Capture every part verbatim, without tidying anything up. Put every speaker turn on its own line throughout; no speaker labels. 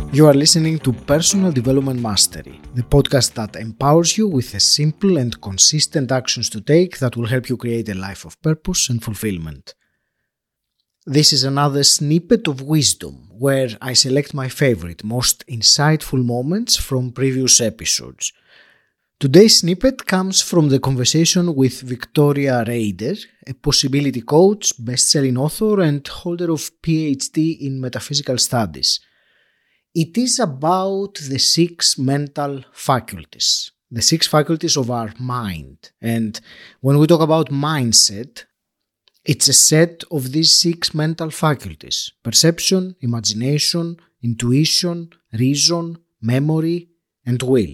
You are listening to Personal Development Mastery, the podcast that empowers you with the simple and consistent actions to take that will help you create a life of purpose and fulfillment. This is another snippet of wisdom where I select my favorite, most insightful moments from previous episodes. Today's snippet comes from the conversation with Victoria Rader, a possibility coach, best-selling author, and holder of P H D in metaphysical studies. It is about the six mental faculties, the six faculties of our mind. And when we talk about mindset, it's a set of these six mental faculties: perception, imagination, intuition, reason, memory, and will.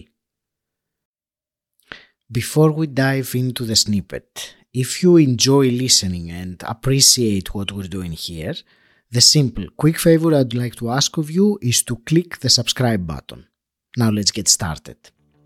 Before we dive into the snippet, if you enjoy listening and appreciate what we're doing here, the simple, quick favor I'd like to ask of you is to click the subscribe button. Now let's get started.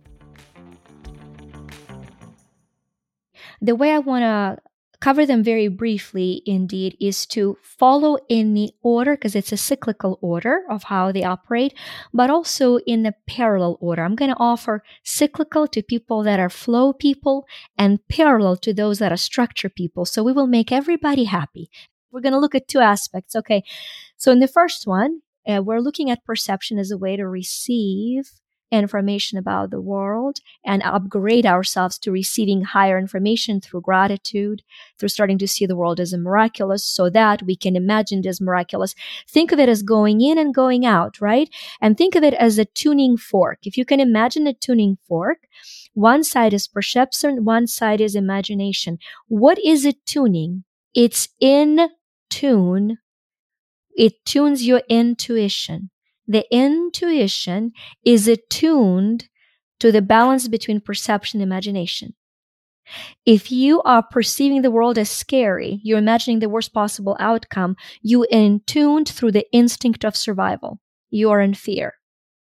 The way I want to cover them very briefly, indeed, is to follow in the order, because it's a cyclical order of how they operate, but also in the parallel order. I'm going to offer cyclical to people that are flow people and parallel to those that are structure people. So we will make everybody happy. We're going to look at two aspects. Okay. So in the first one, uh, we're looking at perception as a way to receive information about the world and upgrade ourselves to receiving higher information through gratitude, through starting to see the world as a miraculous so that we can imagine it as miraculous. Think of it as going in and going out, right? And think of it as a tuning fork. If you can imagine a tuning fork, one side is perception, one side is imagination. What is it tuning? It's in tune. It tunes your intuition. The intuition is attuned to the balance between perception and imagination. If you are perceiving the world as scary, you're imagining the worst possible outcome, you are in tuned through the instinct of survival. You are in fear.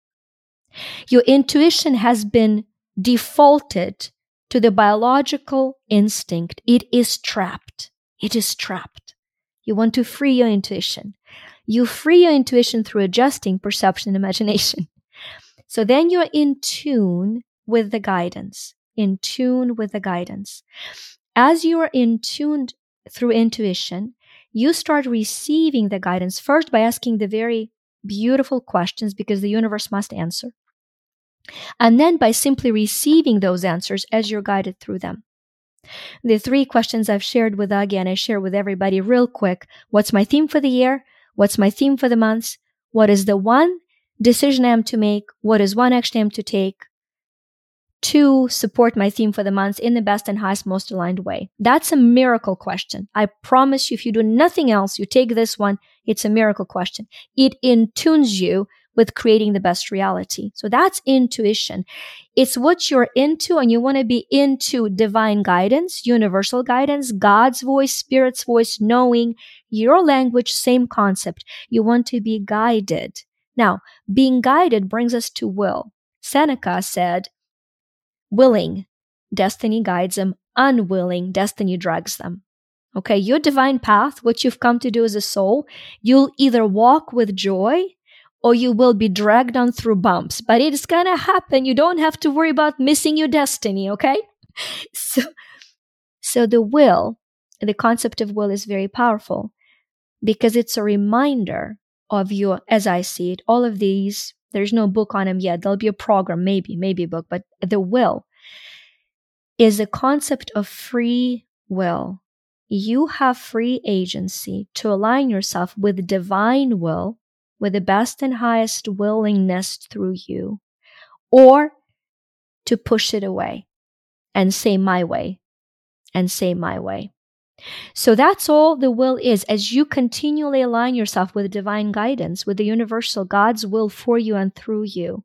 Your intuition has been defaulted to the biological instinct. It is trapped. It is trapped. You want to free your intuition. You free your intuition through adjusting perception and imagination. So then you're in tune with the guidance, in tune with the guidance. As you are in tune through intuition, you start receiving the guidance first by asking the very beautiful questions, because the universe must answer. And then by simply receiving those answers as you're guided through them. The three questions I've shared with Agi and I share with everybody real quick. What's my theme for the year? What's my theme for the months? What is the one decision I am to make? What is one action I am to take to support my theme for the month in the best and highest, most aligned way? That's a miracle question. I promise you, if you do nothing else, you take this one, it's a miracle question. It intunes you with creating the best reality. So that's intuition. It's what you're into, and you want to be into divine guidance, universal guidance, God's voice, Spirit's voice, knowing your language, same concept. You want to be guided. Now, being guided brings us to will. Seneca said, willing, destiny guides them. Unwilling, destiny drags them. Okay, your divine path, what you've come to do as a soul, you'll either walk with joy or you will be dragged on through bumps. But it's going to happen. You don't have to worry about missing your destiny, okay? So, so the will, the concept of will is very powerful because it's a reminder of your, as I see it, all of these, there's no book on them yet. There'll be a program, maybe, maybe a book, but the will is a concept of free will. You have free agency to align yourself with divine will, with the best and highest willingness through you, or to push it away and say my way, and say my way. So that's all the will is. As you continually align yourself with divine guidance, with the universal God's will for you and through you,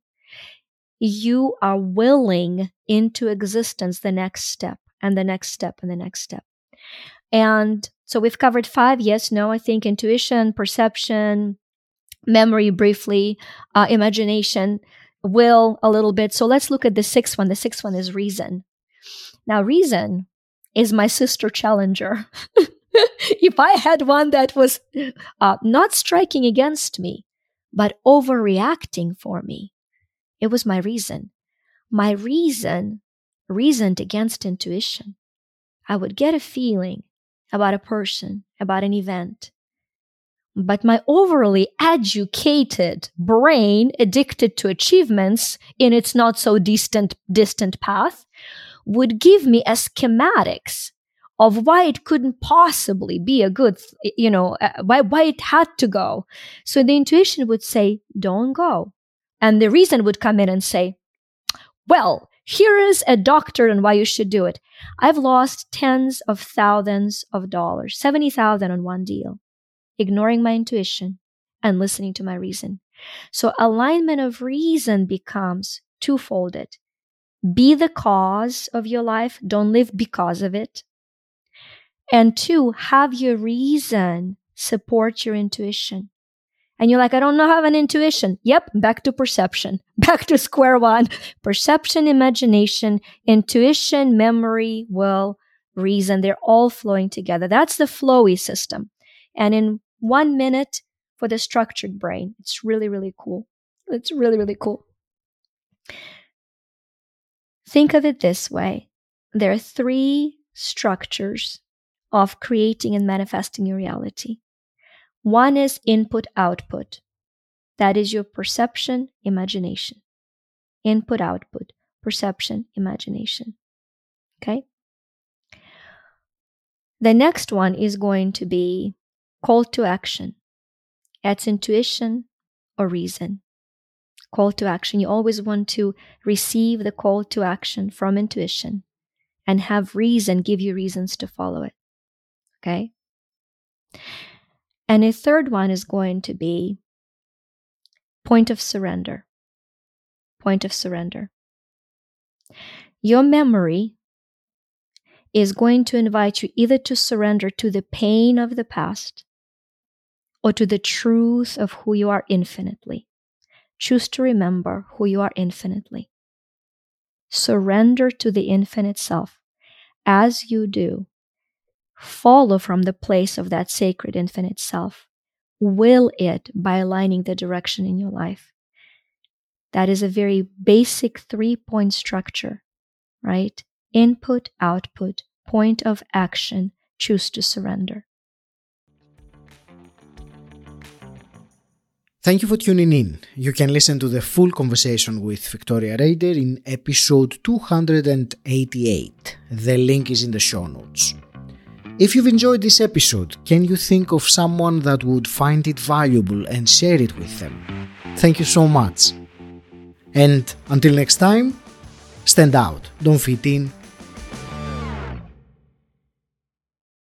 you are willing into existence the next step, and the next step, and the next step. And so we've covered five, yes, no, I think intuition, perception, memory briefly, uh, imagination, will a little bit. So let's look at the sixth one. The sixth one is reason. Now, reason is my sister challenger. If I had one that was uh, not striking against me, but overreacting for me. It was my reason. My reason reasoned against intuition. I would get a feeling about a person, about an event, but my overly educated brain, addicted to achievements in its not so distant, distant path, would give me a schematics of why it couldn't possibly be a good, you know, uh, why, why it had to go. So the intuition would say, don't go. And the reason would come in and say, well, here is a doctor on why you should do it. I've lost tens of thousands of dollars, seventy thousand on one deal, ignoring my intuition and listening to my reason. So alignment of reason becomes twofolded. Be the cause of your life. Don't live because of it. And two, have your reason support your intuition. And you're like, I don't know, have an intuition. Yep, back to perception, back to square one. Perception, imagination, intuition, memory, will, reason, they're all flowing together. That's the flowy system. And in one minute for the structured brain, it's really, really cool. It's really, really cool. Think of it this way. There are three structures of creating and manifesting your reality. One is input-output. That is your perception, imagination. Input-output, perception, imagination. Okay? The next one is going to be call to action. That's intuition or reason. Call to action. You always want to receive the call to action from intuition and have reason give you reasons to follow it. Okay? And a third one is going to be point of surrender. Point of surrender. Your memory is going to invite you either to surrender to the pain of the past or to the truth of who you are infinitely. Choose to remember who you are infinitely. Surrender to the infinite self. As you do, follow from the place of that sacred infinite self. Will it by aligning the direction in your life. That is a very basic three-point structure, right? Input, output, point of action, choose to surrender.
Thank you for tuning in. You can listen to the full conversation with Victoria Rader in episode two hundred eighty-eight. The link is in the show notes. If you've enjoyed this episode, can you think of someone that would find it valuable and share it with them? Thank you so much. And until next time, stand out, don't fit in,